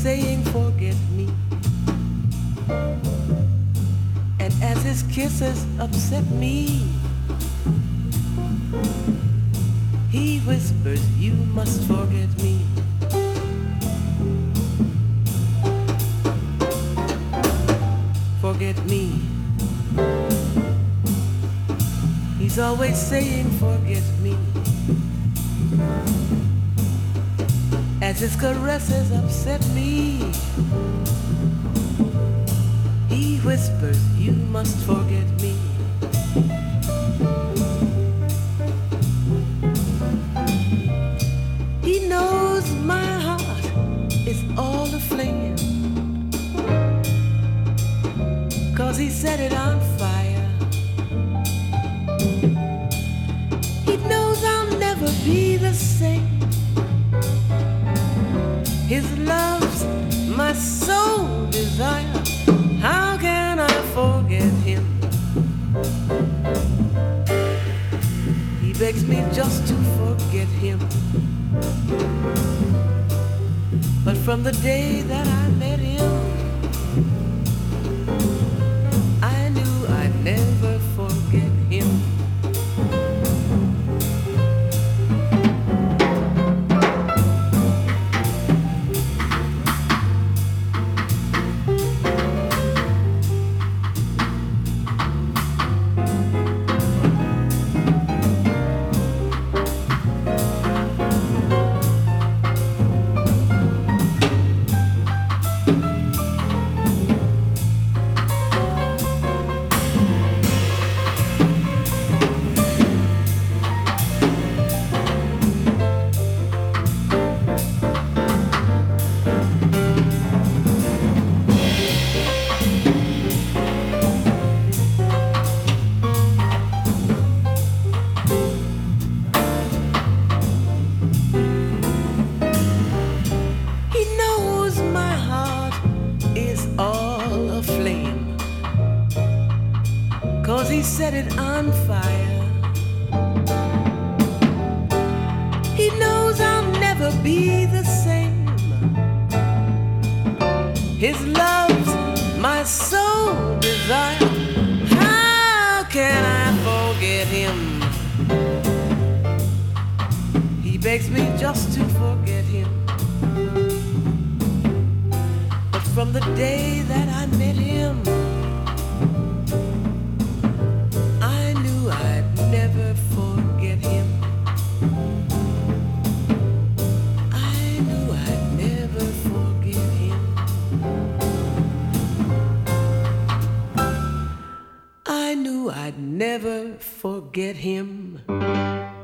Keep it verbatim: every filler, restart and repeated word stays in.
saying forget me. And as his kisses upset me, he whispers, you must forget me. Forget me. He's always saying forget me. As his caresses upset me, he whispers, you must forget me. He knows my heart is all aflame, 'cause he set it on fire. He knows I'll never be the same. His love's my sole desire. How can I forget him? He begs me just to forget him. But from the day that I met him, I knew I'd never forget him. He set it on fire. He knows I'll never be the same. His love's my sole desire. How can I forget him? He begs me just to forget him. But from the day that I met him, never forget him. I knew I'd never forget him. I knew I'd never forget him.